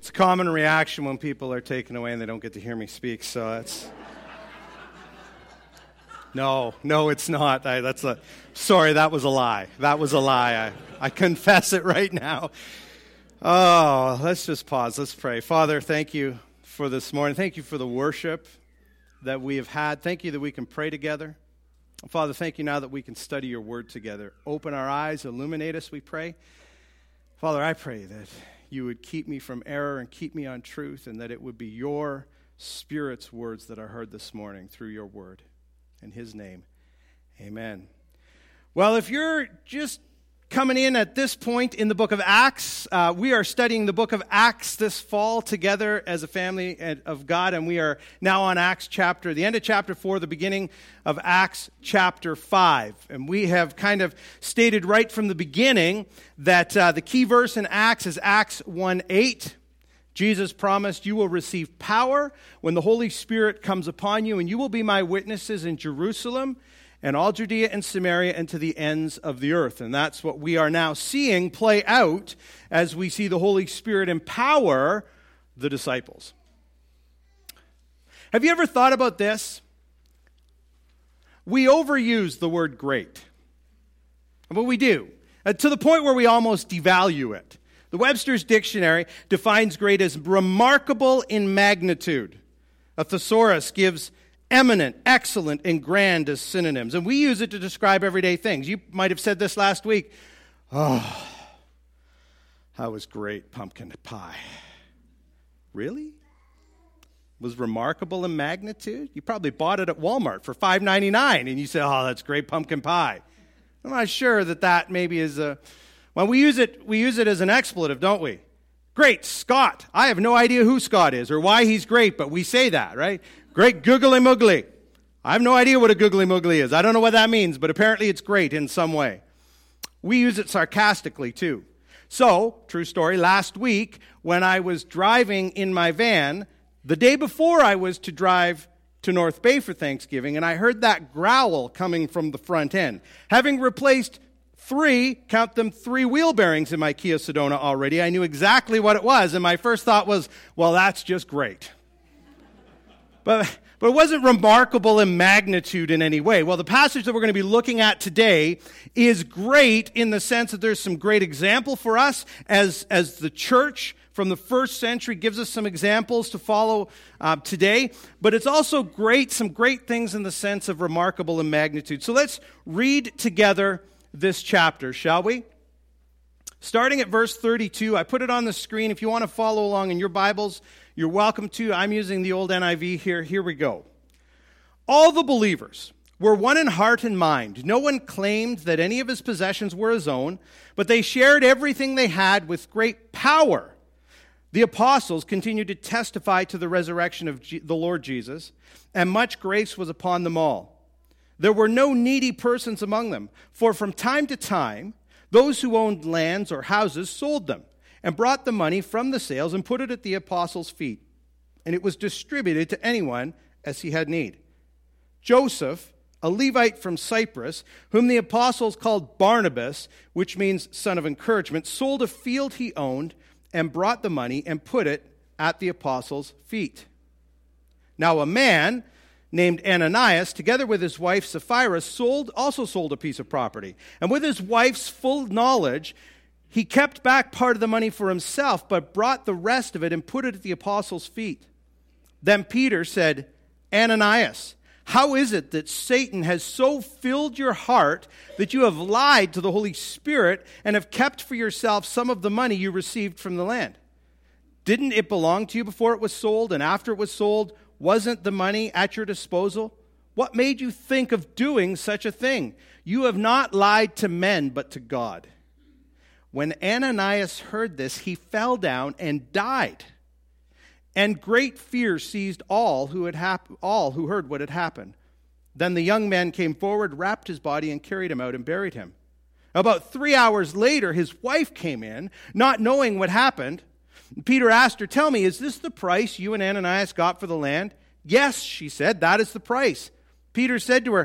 It's a common reaction when people are taken away and they don't get to hear me speak, so it's... No, it's not. Sorry, that was a lie. That was a lie. I confess it right now. Oh, let's just pause. Let's pray. Father, thank you for this morning. Thank you for the worship that we have had. Thank you that we can pray together. Father, thank you now that we can study your word together. Open our eyes, illuminate us, we pray. Father, I pray that you would keep me from error and keep me on truth, and that it would be your Spirit's words that are heard this morning through your word. In his name, amen. Well, if you're just coming in at this point in the book of Acts, we are studying the book of Acts this fall together as a family of God, and we are now on the end of chapter 4, the beginning of Acts chapter 5. And we have kind of stated right from the beginning that the key verse in Acts is Acts 1:8. Jesus promised, "You will receive power when the Holy Spirit comes upon you, and you will be my witnesses in Jerusalem and all Judea and Samaria and to the ends of the earth." And that's what we are now seeing play out as we see the Holy Spirit empower the disciples. Have you ever thought about this? We overuse the word great. But we do, to the point where we almost devalue it. The Webster's Dictionary defines great as remarkable in magnitude. A thesaurus gives eminent, excellent, and grand as synonyms. And we use it to describe everyday things. You might have said this last week. "Oh, that was great pumpkin pie." Really? Was remarkable in magnitude? You probably bought it at Walmart for $5.99, and you say, "Oh, that's great pumpkin pie." I'm not sure that maybe is a... Well, we use it as an expletive, don't we? Great, Scott. I have no idea who Scott is or why he's great, but we say that, right? Great googly moogly. I have no idea what a googly moogly is. I don't know what that means, but apparently it's great in some way. We use it sarcastically, too. So, true story, last week when I was driving in my van, the day before I was to drive to North Bay for Thanksgiving, and I heard that growl coming from the front end. Having replaced three wheel bearings in my Kia Sedona already, I knew exactly what it was, and my first thought was, well, that's just great. But it wasn't remarkable in magnitude in any way. Well, the passage that we're going to be looking at today is great in the sense that there's some great example for us as the church from the first century gives us some examples to follow today. But it's also some great things in the sense of remarkable in magnitude. So let's read together this chapter, shall we? Starting at verse 32, I put it on the screen. If you want to follow along in your Bibles, you're welcome to. I'm using the old NIV here. Here we go. All the believers were one in heart and mind. No one claimed that any of his possessions were his own, but they shared everything they had with great power. The apostles continued to testify to the resurrection of the Lord Jesus, and much grace was upon them all. There were no needy persons among them, for from time to time, those who owned lands or houses sold them and brought the money from the sales and put it at the apostles' feet, and it was distributed to anyone as he had need. Joseph, a Levite from Cyprus, whom the apostles called Barnabas, which means son of encouragement, sold a field he owned and brought the money and put it at the apostles' feet. Now a man named Ananias, together with his wife Sapphira, also sold a piece of property. And with his wife's full knowledge, he kept back part of the money for himself, but brought the rest of it and put it at the apostles' feet. Then Peter said, "Ananias, how is it that Satan has so filled your heart that you have lied to the Holy Spirit and have kept for yourself some of the money you received from the land? Didn't it belong to you before it was sold, and after it was sold, wasn't the money at your disposal? What made you think of doing such a thing? You have not lied to men, but to God." When Ananias heard this, he fell down and died. And great fear seized all who heard what had happened. Then the young man came forward, wrapped his body, and carried him out and buried him. About 3 hours later, his wife came in, not knowing what happened. Peter asked her, "Tell me, is this the price you and Ananias got for the land?" "Yes," she said, "that is the price." Peter said to her,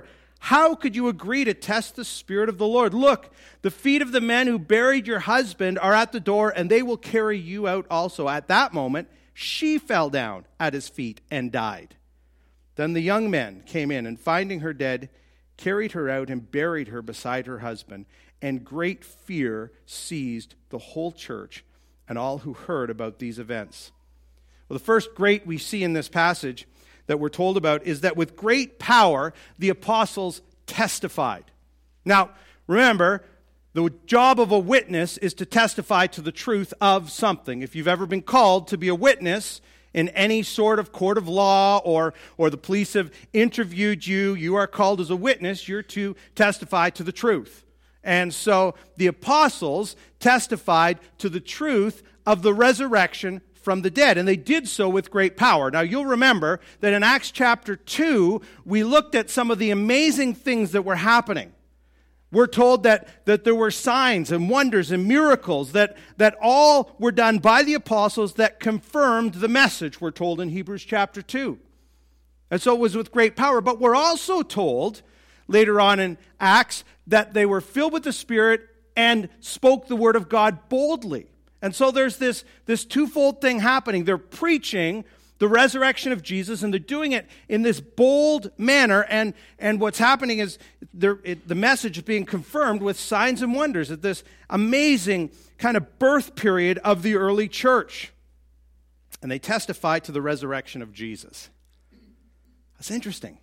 How could you agree to test the Spirit of the Lord? Look, the feet of the men who buried your husband are at the door, and they will carry you out also." At that moment, she fell down at his feet and died. Then the young men came in, and finding her dead, carried her out and buried her beside her husband. And great fear seized the whole church and all who heard about these events. Well, the first great we see in this passage that we're told about is that with great power, the apostles testified. Now, remember, the job of a witness is to testify to the truth of something. If you've ever been called to be a witness in any sort of court of law or the police have interviewed you, you are called as a witness. You're to testify to the truth. And so the apostles testified to the truth of the resurrection from the dead, and they did so with great power. Now, you'll remember that in Acts chapter 2, we looked at some of the amazing things that were happening. We're told that there were signs and wonders and miracles that all were done by the apostles that confirmed the message, we're told in Hebrews chapter 2. And so it was with great power. But we're also told later on in Acts that they were filled with the Spirit and spoke the word of God boldly. And so there's this twofold thing happening. They're preaching the resurrection of Jesus, and they're doing it in this bold manner. And what's happening is the message is being confirmed with signs and wonders at this amazing kind of birth period of the early church. And they testify to the resurrection of Jesus. That's interesting.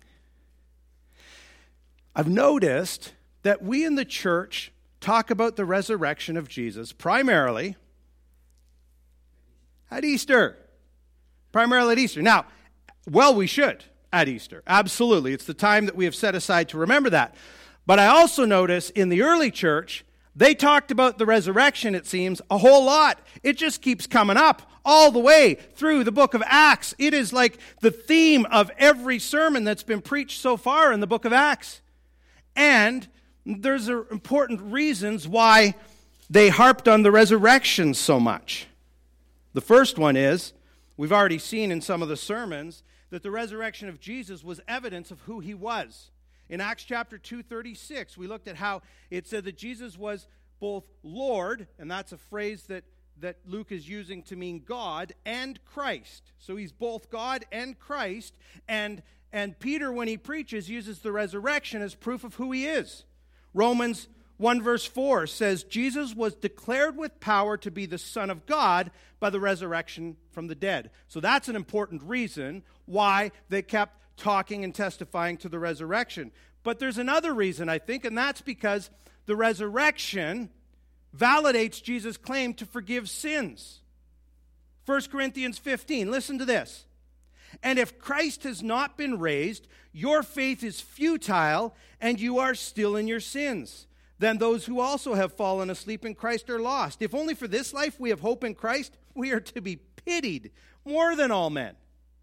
I've noticed that we in the church talk about the resurrection of Jesus primarily at Easter. Primarily at Easter. Now, well, we should at Easter. Absolutely. It's the time that we have set aside to remember that. But I also notice in the early church, they talked about the resurrection, it seems, a whole lot. It just keeps coming up all the way through the book of Acts. It is like the theme of every sermon that's been preached so far in the book of Acts. And there's important reasons why they harped on the resurrection so much. The first one is, we've already seen in some of the sermons, that the resurrection of Jesus was evidence of who he was. In Acts chapter 2:36, we looked at how it said that Jesus was both Lord, and that's a phrase that Luke is using to mean God, and Christ. So he's both God and Christ, and Peter, when he preaches, uses the resurrection as proof of who he is. Romans 1 verse 4 says, Jesus was declared with power to be the Son of God by the resurrection from the dead. So that's an important reason why they kept talking and testifying to the resurrection. But there's another reason, I think, and that's because the resurrection validates Jesus' claim to forgive sins. 1 Corinthians 15, listen to this. And if Christ has not been raised, your faith is futile, and you are still in your sins. Then those who also have fallen asleep in Christ are lost. If only for this life we have hope in Christ, we are to be pitied more than all men.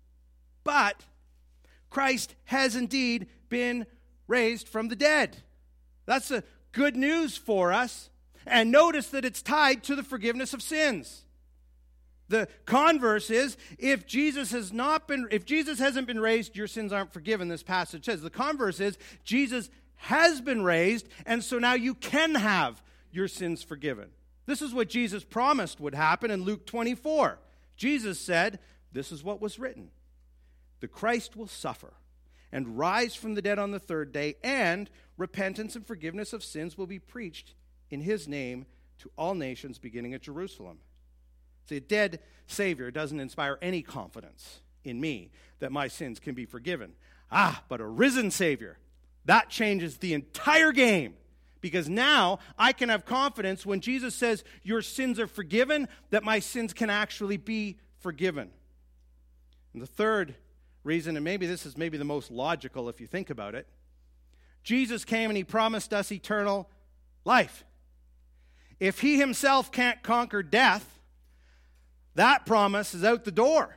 But Christ has indeed been raised from the dead. That's a good news for us. And notice that it's tied to the forgiveness of sins. The converse is, if Jesus hasn't been raised, your sins aren't forgiven, this passage says. The converse is, Jesus has been raised, and so now you can have your sins forgiven. This is what Jesus promised would happen in Luke 24. Jesus said, this is what was written. The Christ will suffer and rise from the dead on the third day, and repentance and forgiveness of sins will be preached in his name to all nations, beginning at Jerusalem. See, a dead Savior doesn't inspire any confidence in me that my sins can be forgiven. But a risen Savior, that changes the entire game, because now I can have confidence when Jesus says your sins are forgiven, that my sins can actually be forgiven. And the third reason, and maybe this is maybe the most logical if you think about it, Jesus came and he promised us eternal life. If he himself can't conquer death, that promise is out the door.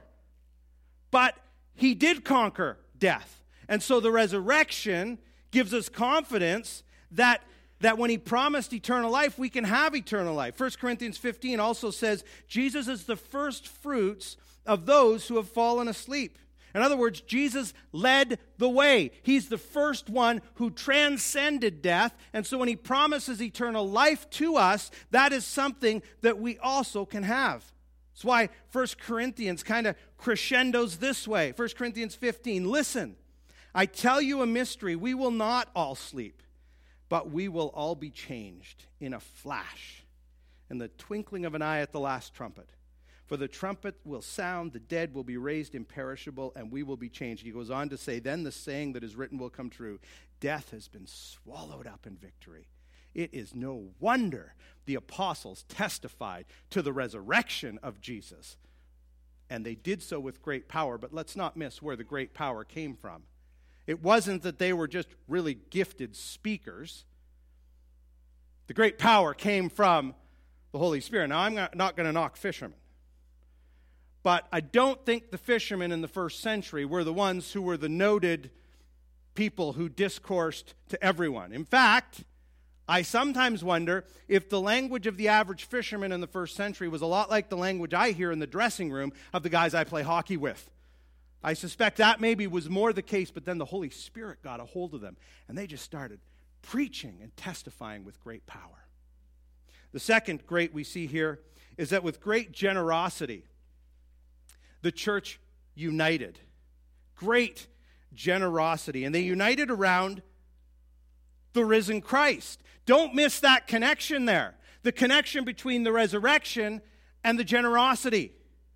But he did conquer death. And so the resurrection gives us confidence that when he promised eternal life, we can have eternal life. 1 Corinthians 15 also says, Jesus is the first fruits of those who have fallen asleep. In other words, Jesus led the way. He's the first one who transcended death. And so when he promises eternal life to us, that is something that we also can have. That's why 1 Corinthians kind of crescendos this way. 1 Corinthians 15, listen, I tell you a mystery. We will not all sleep, but we will all be changed in a flash, in the twinkling of an eye at the last trumpet. For the trumpet will sound, the dead will be raised imperishable, and we will be changed. He goes on to say, then the saying that is written will come true. Death has been swallowed up in victory. It is no wonder the apostles testified to the resurrection of Jesus. And they did so with great power, but let's not miss where the great power came from. It wasn't that they were just really gifted speakers. The great power came from the Holy Spirit. Now, I'm not going to knock fishermen. But I don't think the fishermen in the first century were the ones who were the noted people who discoursed to everyone. In fact, I sometimes wonder if the language of the average fisherman in the first century was a lot like the language I hear in the dressing room of the guys I play hockey with. I suspect that maybe was more the case, but then the Holy Spirit got a hold of them, and they just started preaching and testifying with great power. The second great we see here is that with great generosity, the church united. Great generosity. And they united around the risen Christ. Don't miss that connection there. The connection between the resurrection and the generosity.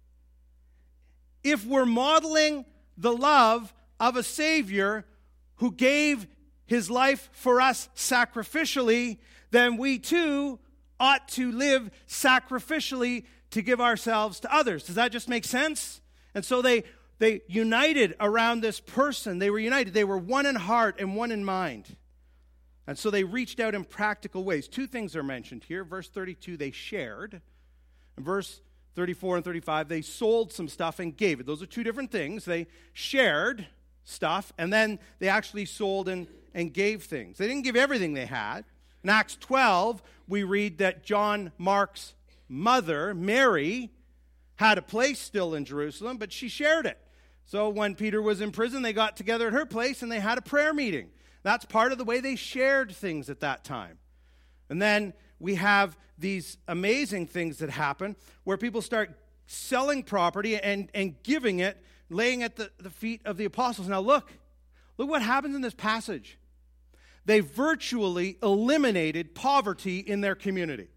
If we're modeling the love of a Savior who gave his life for us sacrificially, then we too ought to live sacrificially to give ourselves to others. Does that just make sense? And so they united around this person. They were united. They were one in heart and one in mind. And so they reached out in practical ways. Two things are mentioned here. Verse 32, they shared. In verse 34 and 35, they sold some stuff and gave it. Those are two different things. They shared stuff, and then they actually sold and gave things. They didn't give everything they had. In Acts 12, we read that John Mark's mother, Mary, had a place still in Jerusalem, but she shared it. So when Peter was in prison, they got together at her place and they had a prayer meeting. That's part of the way they shared things at that time. And then we have these amazing things that happen where people start selling property and giving it, laying at the feet of the apostles. Now look what happens in this passage. They virtually eliminated poverty in their community.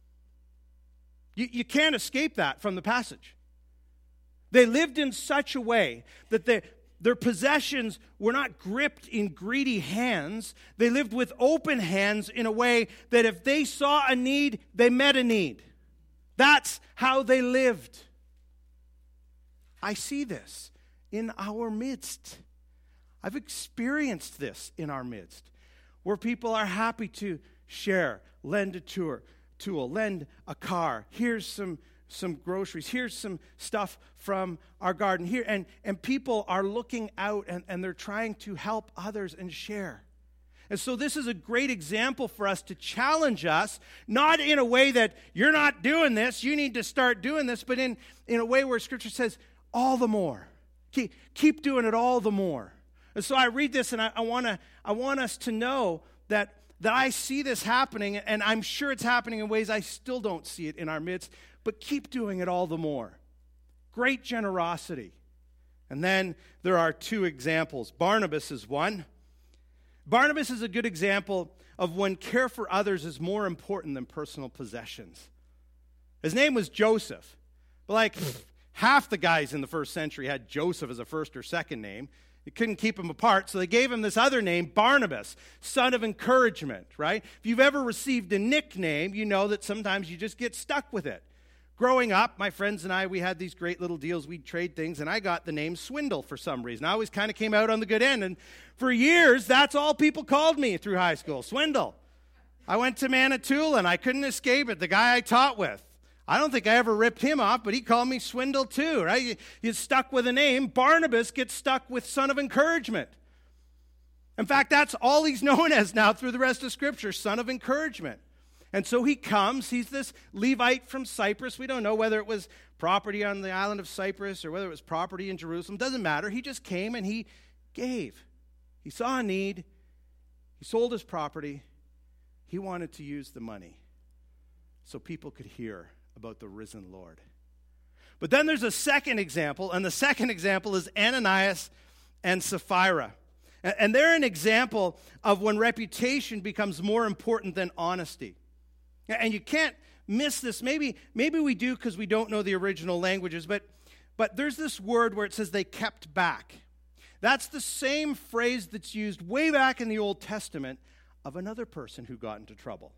You can't escape that from the passage. They lived in such a way that their possessions were not gripped in greedy hands. They lived with open hands in a way that if they saw a need, they met a need. That's how they lived. I see this in our midst. I've experienced this in our midst, where people are happy to share, lend a tool, lend a car. Here's some groceries. Here's some stuff from our garden here. And people are looking out and they're trying to help others and share. And so this is a great example for us to challenge us, not in a way that you're not doing this, you need to start doing this, but in a way where Scripture says, all the more. Keep doing it all the more. And so I read this and I want us to know that I see this happening, and I'm sure it's happening in ways I still don't see it in our midst, but keep doing it all the more. Great generosity. And then there are two examples. Barnabas is one. Barnabas is a good example of when care for others is more important than personal possessions. His name was Joseph. But half the guys in the first century had Joseph as a first or second name. They couldn't keep him apart, so they gave him this other name, Barnabas, son of encouragement, right? If you've ever received a nickname, you know that sometimes you just get stuck with it. Growing up, my friends and I, we had these great little deals. We'd trade things, and I got the name Swindle for some reason. I always kind of came out on the good end, and for years, that's all people called me through high school, Swindle. I went to Manitoulin, and I couldn't escape it, the guy I taught with. I don't think I ever ripped him off, but he called me Swindle too, right? You're stuck with a name. Barnabas gets stuck with son of encouragement. In fact, that's all he's known as now through the rest of Scripture, son of encouragement. And so he comes. He's this Levite from Cyprus. We don't know whether it was property on the island of Cyprus or whether it was property in Jerusalem. Doesn't matter. He just came and he gave. He saw a need. He sold his property. He wanted to use the money so people could hear about the risen Lord. But then there's a second example, and the second example is Ananias and Sapphira. And they're an example of when reputation becomes more important than honesty. And you can't miss this. Maybe we do because we don't know the original languages, but there's this word where it says they kept back. That's the same phrase that's used way back in the Old Testament of another person who got into trouble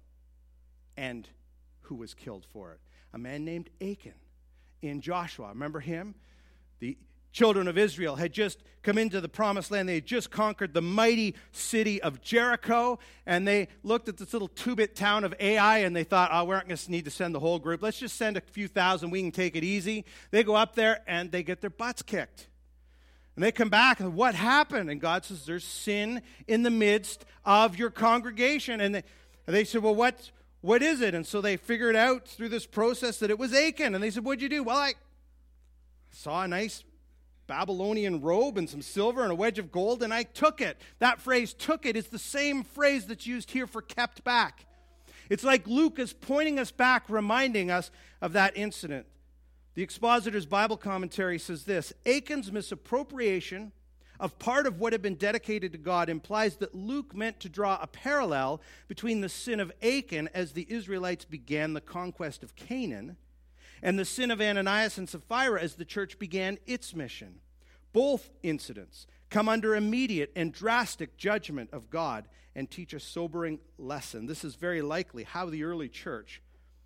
and who was killed for it. A man named Achan in Joshua. Remember him? The children of Israel had just come into the promised land. They had just conquered the mighty city of Jericho, and they looked at this little two-bit town of Ai, and they thought, oh, we're not going to need to send the whole group. Let's just send a few thousand. We can take it easy. They go up there, and they get their butts kicked. And they come back, and what happened? And God says, there's sin in the midst of your congregation. And they said, well, what is it? And so they figured out through this process that it was Achan. And they said, what'd you do? Well, I saw a nice Babylonian robe and some silver and a wedge of gold, and I took it. That phrase, took it, is the same phrase that's used here for kept back. It's like Luke is pointing us back, reminding us of that incident. The Expositor's Bible commentary says this: Achan's misappropriation of part of what had been dedicated to God implies that Luke meant to draw a parallel between the sin of Achan as the Israelites began the conquest of Canaan and the sin of Ananias and Sapphira as the church began its mission. Both incidents come under immediate and drastic judgment of God and teach a sobering lesson. This is very likely how the early church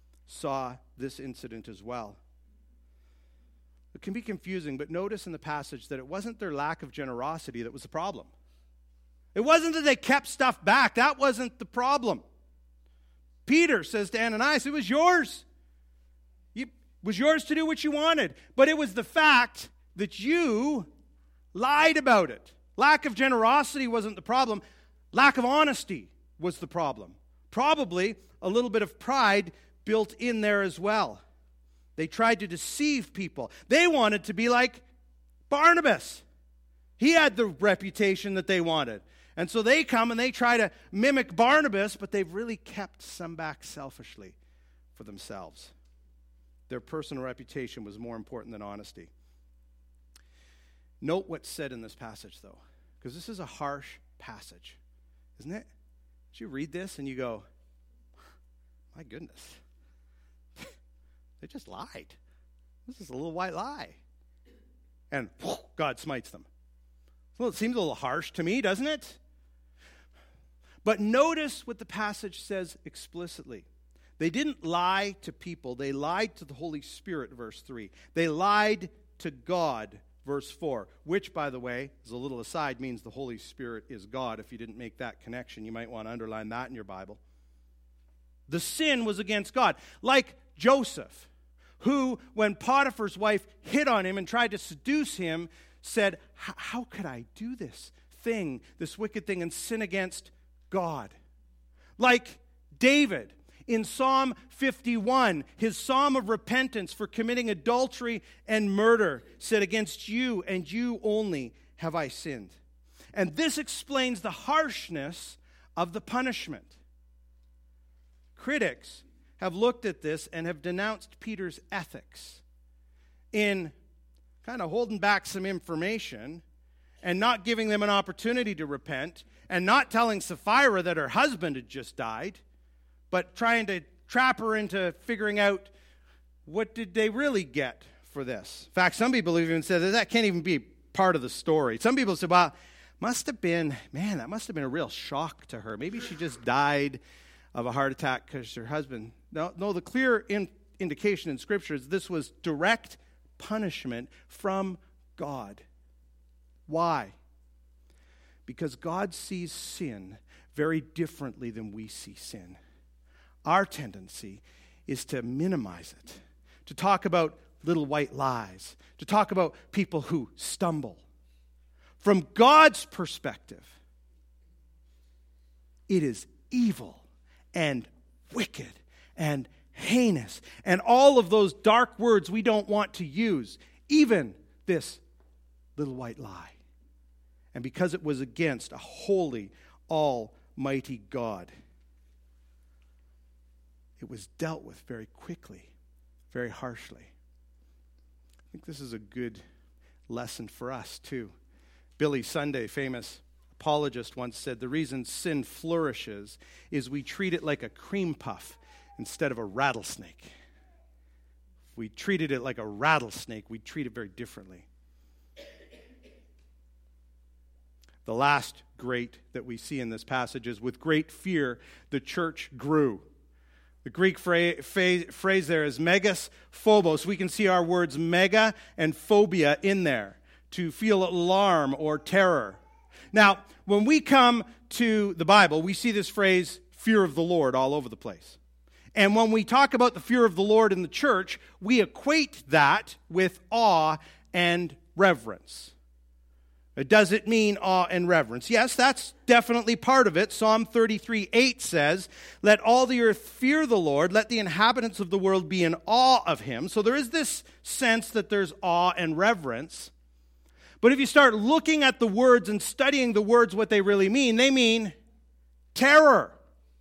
saw this incident as well. It can be confusing, but notice in the passage that it wasn't their lack of generosity that was the problem. It wasn't that they kept stuff back. That wasn't the problem. Peter says to Ananias, it was yours. It was yours to do what you wanted. But it was the fact that you lied about it. Lack of generosity wasn't the problem. Lack of honesty was the problem. Probably a little bit of pride built in there as well. They tried to deceive people. They wanted to be like Barnabas. He had the reputation that they wanted. And so they come and they try to mimic Barnabas, but they've really kept some back selfishly for themselves. Their personal reputation was more important than honesty. Note what's said in this passage, though, because this is a harsh passage, isn't it? You read this and you go, my goodness. They just lied. This is a little white lie. And God smites them. Well, it seems a little harsh to me, doesn't it? But notice what the passage says explicitly. They didn't lie to people. They lied to the Holy Spirit, verse 3. They lied to God, verse 4, which, by the way, as a little aside, means the Holy Spirit is God. If you didn't make that connection, you might want to underline that in your Bible. The sin was against God. Like Joseph, who, when Potiphar's wife hit on him and tried to seduce him, said, how could I do this thing, this wicked thing, and sin against God? Like David, in Psalm 51, his psalm of repentance for committing adultery and murder, said, against you and you only have I sinned. And this explains the harshness of the punishment. Critics have looked at this and have denounced Peter's ethics in kind of holding back some information and not giving them an opportunity to repent and not telling Sapphira that her husband had just died, but trying to trap her into figuring out what did they really get for this. In fact, some people even said that can't even be part of the story. Some people said, well, that must have been a real shock to her. Maybe she just died of a heart attack because her husband... No, the clear indication in Scripture is this was direct punishment from God. Why? Because God sees sin very differently than we see sin. Our tendency is to minimize it, to talk about little white lies, to talk about people who stumble. From God's perspective, it is evil and wicked and heinous, and all of those dark words we don't want to use, even this little white lie. And because it was against a holy, almighty God, it was dealt with very quickly, very harshly. I think this is a good lesson for us too. Billy Sunday, famous apologist, once said, the reason sin flourishes is we treat it like a cream puff instead of a rattlesnake. If we treated it like a rattlesnake, we'd treat it very differently. The last great that we see in this passage is, with great fear, the church grew. The Greek phrase there is megas phobos. We can see our words mega and phobia in there, to feel alarm or terror. Now, when we come to the Bible, we see this phrase, fear of the Lord, all over the place. And when we talk about the fear of the Lord in the church, we equate that with awe and reverence. Does it mean awe and reverence? Yes, that's definitely part of it. Psalm 33:8 says, let all the earth fear the Lord, let the inhabitants of the world be in awe of him. So there is this sense that there's awe and reverence. But if you start looking at the words and studying the words, what they really mean, they mean terror,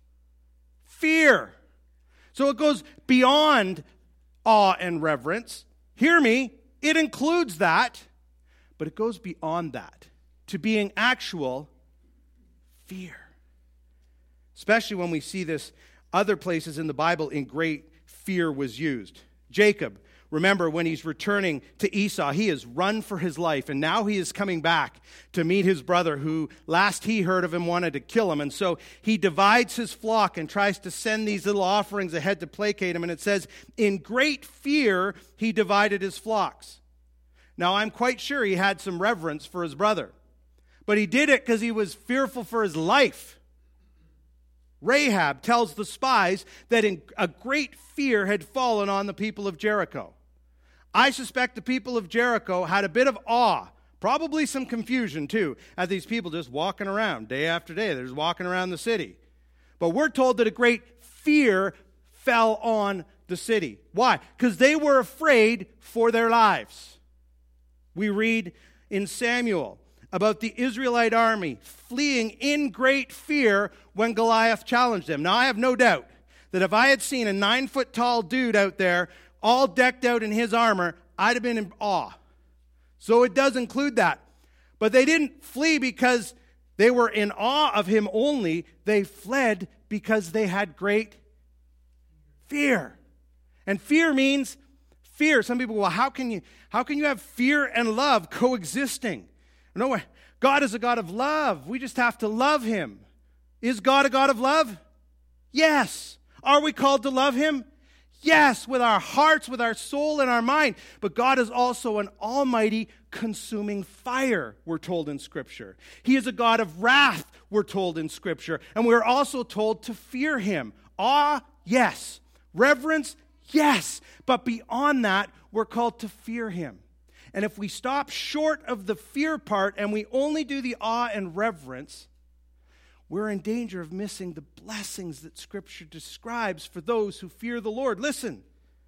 fear. So it goes beyond awe and reverence. Hear me, it includes that, but it goes beyond that to being actual fear. Especially when we see this other places in the Bible in great fear was used. Jacob, remember when he's returning to Esau, he has run for his life, and now he is coming back to meet his brother who last he heard of him wanted to kill him. And so he divides his flock and tries to send these little offerings ahead to placate him. And it says, in great fear he divided his flocks. Now I'm quite sure he had some reverence for his brother, but he did it because he was fearful for his life. Rahab tells the spies that a great fear had fallen on the people of Jericho. I suspect the people of Jericho had a bit of awe, probably some confusion too, at these people just walking around day after day. They're just walking around the city. But we're told that a great fear fell on the city. Why? Because they were afraid for their lives. We read in Samuel about the Israelite army fleeing in great fear when Goliath challenged them. Now, I have no doubt that if I had seen a 9-foot-tall dude out there all decked out in his armor, I'd have been in awe. So it does include that. But they didn't flee because they were in awe of him only. They fled because they had great fear. And fear means fear. Some people go, well, how can you have fear and love coexisting? No, God is a God of love. We just have to love him. Is God a God of love? Yes. Are we called to love him? Yes, with our hearts, with our soul, and our mind. But God is also an almighty consuming fire, we're told in Scripture. He is a God of wrath, we're told in Scripture. And we're also told to fear him. Awe, yes. Reverence, yes. But beyond that, we're called to fear him. And if we stop short of the fear part and we only do the awe and reverence, we're in danger of missing the blessings that Scripture describes for those who fear the Lord. Listen.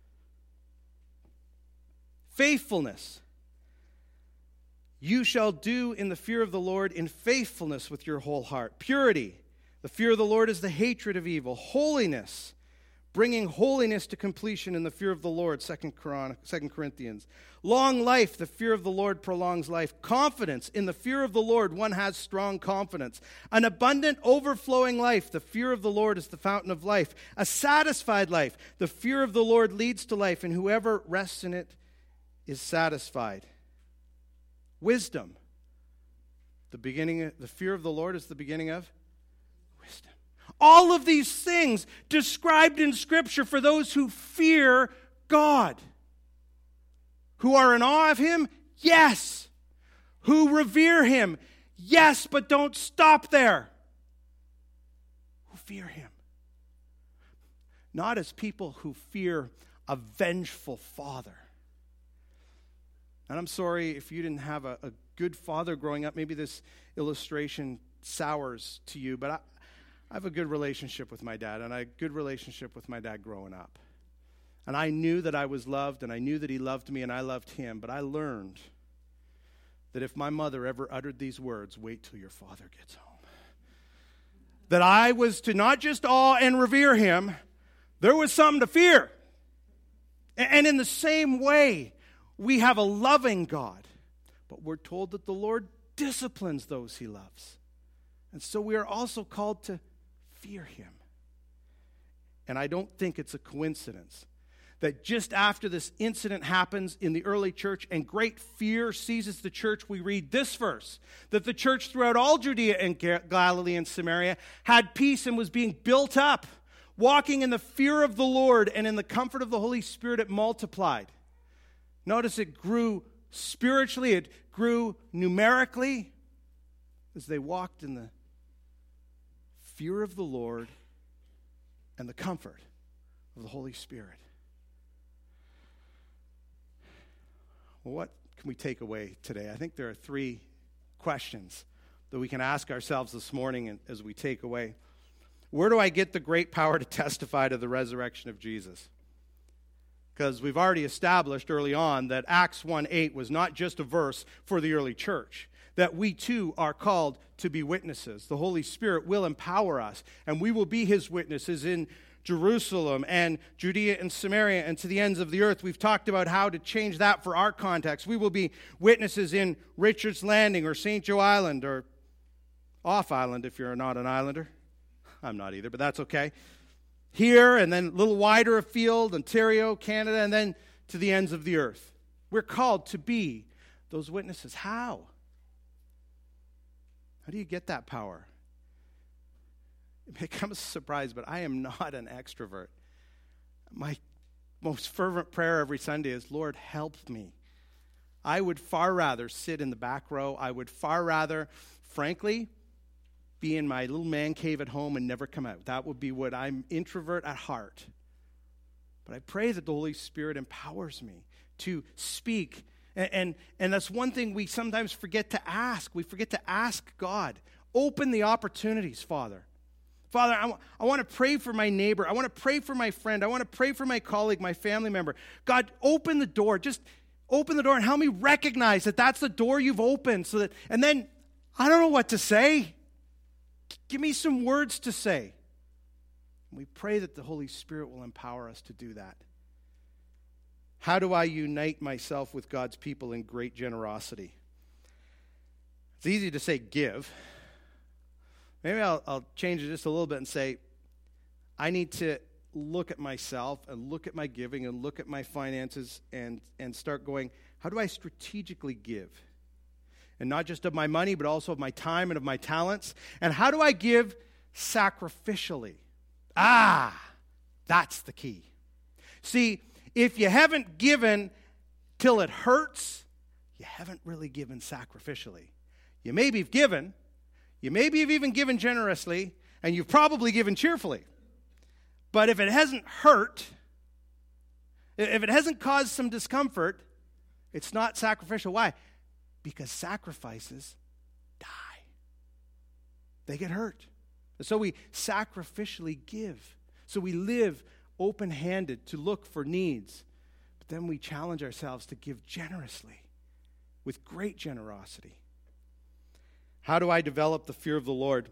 Faithfulness. You shall do in the fear of the Lord in faithfulness with your whole heart. Purity. The fear of the Lord is the hatred of evil. Holiness. Bringing holiness to completion in the fear of the Lord, 2 Corinthians. Long life, the fear of the Lord prolongs life. Confidence, in the fear of the Lord, one has strong confidence. An abundant, overflowing life, the fear of the Lord is the fountain of life. A satisfied life, the fear of the Lord leads to life, and whoever rests in it is satisfied. Wisdom, the fear of the Lord is the beginning of wisdom. All of these things described in Scripture for those who fear God. Who are in awe of him? Yes. Who revere him? Yes, but don't stop there. Who fear him. Not as people who fear a vengeful father. And I'm sorry if you didn't have a good father growing up. Maybe this illustration sours to you, but I have a good relationship with my dad, and I had a good relationship with my dad growing up. And I knew that I was loved, and I knew that he loved me, and I loved him. But I learned that if my mother ever uttered these words, wait till your father gets home, that I was to not just awe and revere him, there was something to fear. And in the same way, we have a loving God, but we're told that the Lord disciplines those he loves. And so we are also called to fear him. And I don't think it's a coincidence that just after this incident happens in the early church and great fear seizes the church, we read this verse, that the church throughout all Judea and Galilee and Samaria had peace and was being built up, walking in the fear of the Lord and in the comfort of the Holy Spirit. It multiplied. Notice it grew spiritually, it grew numerically as they walked in the fear of the Lord and the comfort of the Holy Spirit. Well, what can we take away today? I think there are 3 questions that we can ask ourselves this morning as we take away. Where do I get the great power to testify to the resurrection of Jesus? Because we've already established early on that Acts 1:8 was not just a verse for the early church, that we too are called to be witnesses. The Holy Spirit will empower us, and we will be his witnesses in Jerusalem and Judea and Samaria and to the ends of the earth. We've talked about how to change that for our context. We will be witnesses in Richards Landing or St. Joe Island or Off Island if you're not an islander. I'm not either, but that's okay. Here and then a little wider afield, Ontario, Canada, and then to the ends of the earth. We're called to be those witnesses. How? How do you get that power? It may come as a surprise, but I am not an extrovert. My most fervent prayer every Sunday is, Lord, help me. I would far rather sit in the back row. I would far rather, frankly, be in my little man cave at home and never come out. That would be what I'm introvert at heart. But I pray that the Holy Spirit empowers me to speak. And that's one thing we sometimes forget to ask. We forget to ask God. Open the opportunities, Father. Father, I want to pray for my neighbor. I want to pray for my friend. I want to pray for my colleague, my family member. God, open the door. Just open the door and help me recognize that that's the door you've opened. And then, I don't know what to say. Give me some words to say. We pray that the Holy Spirit will empower us to do that. How do I unite myself with God's people in great generosity? It's easy to say give. Maybe I'll change it just a little bit and say, I need to look at myself and look at my giving and look at my finances and start going, how do I strategically give? And not just of my money, but also of my time and of my talents. And how do I give sacrificially? That's the key. See, if you haven't given till it hurts, you haven't really given sacrificially. You maybe have given, you maybe have even given generously, and you've probably given cheerfully. But if it hasn't hurt, if it hasn't caused some discomfort, it's not sacrificial. Why? Because sacrifices die. They get hurt. And so we sacrificially give. So we live open-handed to look for needs. But then we challenge ourselves to give generously, with great generosity. How do I develop the fear of the Lord?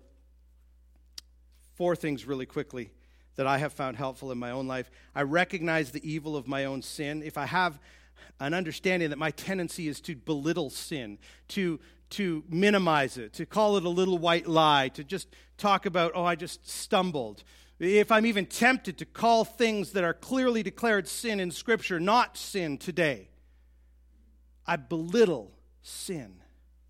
4 things really quickly that I have found helpful in my own life. I recognize the evil of my own sin. If I have an understanding that my tendency is to belittle sin, to minimize it, to call it a little white lie, to just talk about, I just stumbled. If I'm even tempted to call things that are clearly declared sin in Scripture not sin today, I belittle sin.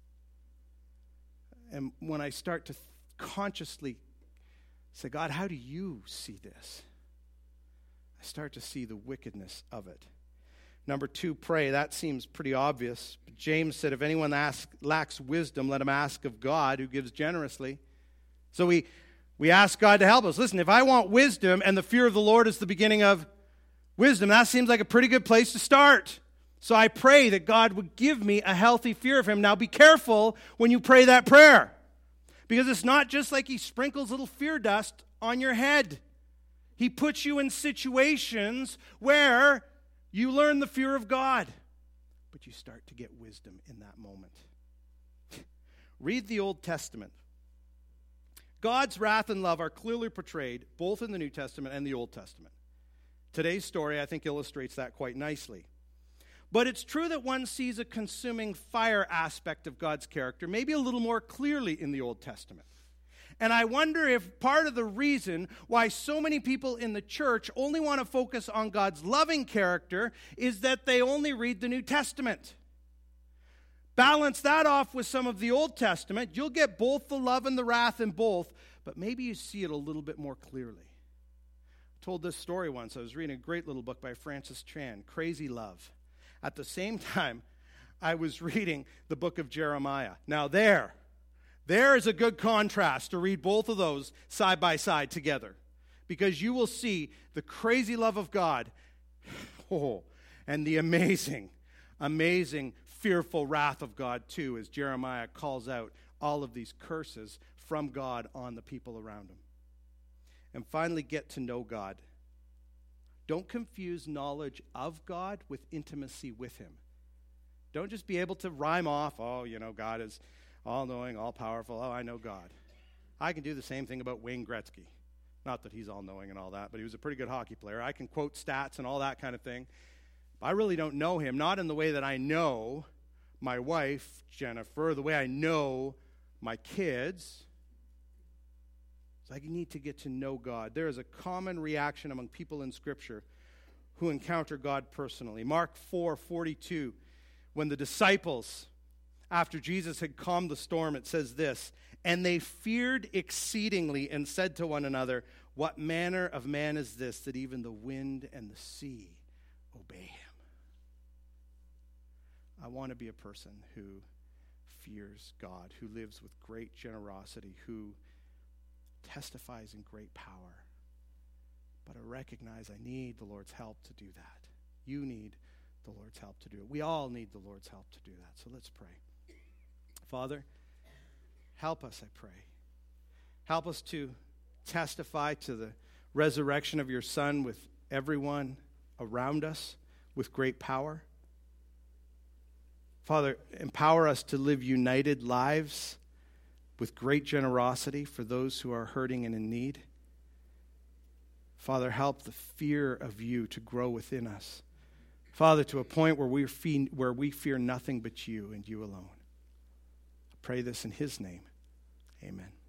And when I start to consciously say, God, how do you see this? I start to see the wickedness of it. Number 2, pray. That seems pretty obvious. But James said, if anyone lacks wisdom, let him ask of God, who gives generously. So we ask God to help us. Listen, if I want wisdom and the fear of the Lord is the beginning of wisdom, that seems like a pretty good place to start. So I pray that God would give me a healthy fear of him. Now be careful when you pray that prayer, Because it's not just like he sprinkles little fear dust on your head. He puts you in situations where you learn the fear of God, but you start to get wisdom in that moment. Read the Old Testament. God's wrath and love are clearly portrayed both in the New Testament and the Old Testament. Today's story, I think, illustrates that quite nicely. But it's true that one sees a consuming fire aspect of God's character maybe a little more clearly in the Old Testament. And I wonder if part of the reason why so many people in the church only want to focus on God's loving character is that they only read the New Testament. Balance that off with some of the Old Testament, you'll get both the love and the wrath in both, but maybe you see it a little bit more clearly. I told this story once. I was reading a great little book by Francis Chan, Crazy Love. At the same time, I was reading the book of Jeremiah. Now there is a good contrast to read both of those side by side together, because you will see the crazy love of God and the amazing, fearful wrath of God too, as Jeremiah calls out all of these curses from God on the people around him. And finally, get to know God. Don't confuse knowledge of God with intimacy with him. Don't just be able to rhyme off, God is all-knowing, all-powerful. Oh, I know God. I can do the same thing about Wayne Gretzky. Not that he's all-knowing and all that, but he was a pretty good hockey player. I can quote stats and all that kind of thing. I really don't know him, not in the way that I know my wife, Jennifer, the way I know my kids. So I need to get to know God. There is a common reaction among people in Scripture who encounter God personally. Mark 4:42, when the disciples, after Jesus had calmed the storm, it says this, "And they feared exceedingly and said to one another, 'What manner of man is this, that even the wind and the sea obey him?'" I want to be a person who fears God, who lives with great generosity, who testifies in great power. But I recognize I need the Lord's help to do that. You need the Lord's help to do it. We all need the Lord's help to do that. So let's pray. Father, help us, I pray. Help us to testify to the resurrection of your Son with everyone around us with great power. Father, empower us to live united lives with great generosity for those who are hurting and in need. Father, help the fear of you to grow within us. Father, to a point where we fear nothing but you and you alone. I pray this in his name. Amen.